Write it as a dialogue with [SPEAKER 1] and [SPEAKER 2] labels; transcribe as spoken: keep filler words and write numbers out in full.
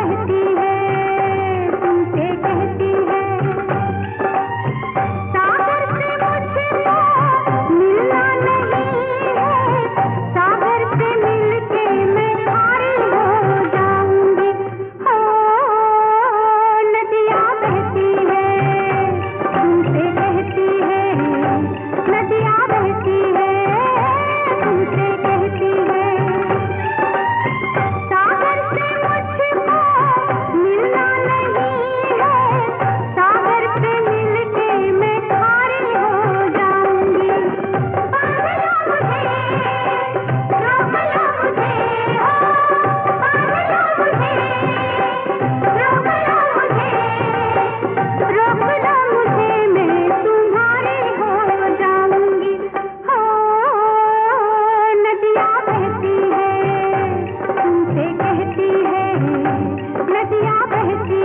[SPEAKER 1] बहती है तुमसे कहती है, सागर से मुझको मिलना नहीं है, सागर से मिलके मैं खारी हो जाऊंगी। हो नदियाँ बहती है तुमसे कहती है, नदियाँ बहती है तुमसे कहती है, सागर से मुझको मिलना नहीं है, सागर से मिलके मैं खारी हो जाऊंगी। पागलो मुझे, रोक लो मुझे, हो पागलो मुझे, रोक लो मुझे, रोक लो मुझे, मैं तुम्हारी हो जाऊंगी। हो नदियाँ बहती है तुमसे कहती है, नदियाँ बहती